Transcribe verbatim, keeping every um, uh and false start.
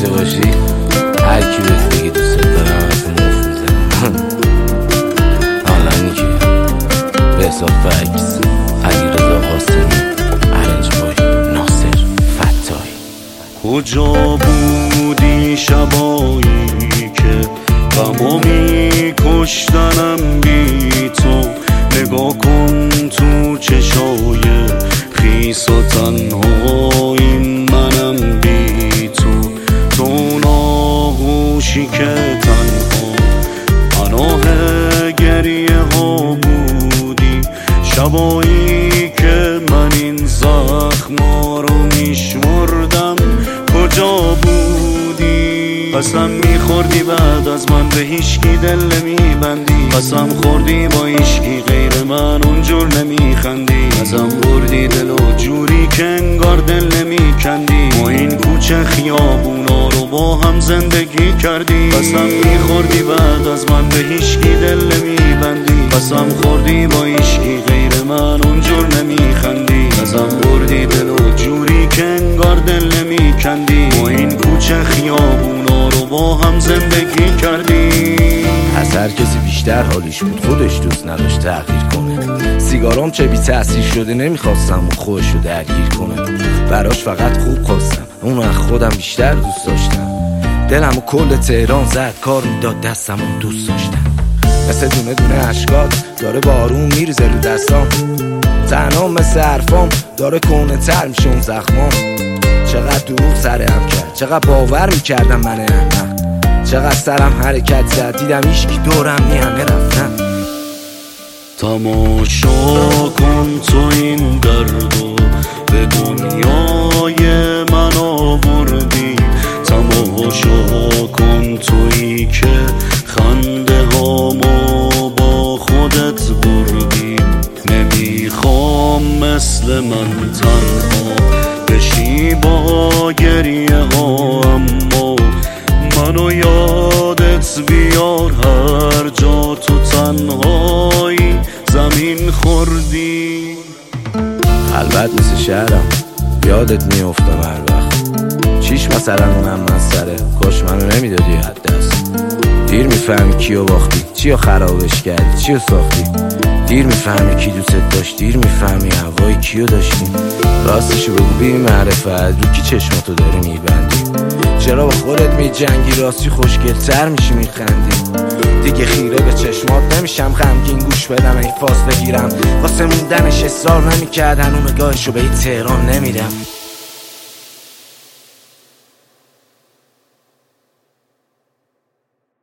داشته باشی هر کی بهت بگی دوست دارم از مفت میزنم. حالا اینی که به حساب فکس علیرضا قاسمی، ارنج بای ناصر فتاحی. کجا بودی شبایی که غمو میکشتنم بی تو؟ نگاه کن تو چشای خیس و تنهایی منم بی تو. تو ناغوشی که تنها پناه گریه ها بودی، شبایی که من این زخما رو میشمردم کجا بودی؟ قسم میخوردی بعد از من به هیچکی دل نمیبندی، قسم خوردی با هیچکی غیر من اونجور نمیخندی، ازم بردی دل و جوری که انگار دل نمیکندی. ما این کوچه خیابونا رو با هم زندگی کردی، قسم میخوردی بعد از من به هیچکی دل نمیبندی، قسم خوردی با هیچکی غیر من اونجور نمیخندی، ازم بردی دل و جوری که انگار دل نمیکندی. ما این کوچه خیابونا رو با هم زندگی کردی. از هر کسی بیشتر حالیش بود خودش دوست نداشت تغییر کنه. سیگارام چه بی تأثیر شده نمیخواستم اون خودش رو درگیر کنه. براش فقط خوب خواستم، اونو از خودم بیشتر دوست داشتم. دلم و کل تهران زد کار میداد دستم اون دوست داشتم. مثل دونه دونه اشکات داره بارون میریزه رو دستام، تنها مثل حرفام داره کنه تر میشه اون زخمام. چقدر دروغ سرم کرد، چقدر باور میکردم من احمق، چقدر سرم حرکت زد دیدم هیچکی دورم نی همه رفتن. تماشا کن تو این دردو به دنیای من آوردی، تماشا کن تویی که خنده هامو با خودت بردی. نمیخوام مثل من تنها بشی با گریه ها، اما منو یادت بیار هر جا تو تنهایی زمین خوردی. خلوت مثل شهرم یادت میافتم هر وقت، چیش مثلا اونم من سره کاش منو نمیدادی حد دست. دیر میفهمی کیو باختی، چیو خرابش کردی، چیو ساختی. دیر میفهمی کی دوست داشت، دیر میفهمی هوای کیو داشتی. راستشو بگو بی معرفت رو کی چشماتو داری میبندی؟ چرا با خودت میجنگی؟ راستی خوشگل تر میشی میخندی. دیگه خیره به چشمات نمیشم غمگین گوش بدم این فاز بگیرم، واسه موندنش اصرار نمیکردن اون نگاهشو به این تهران نمیدم.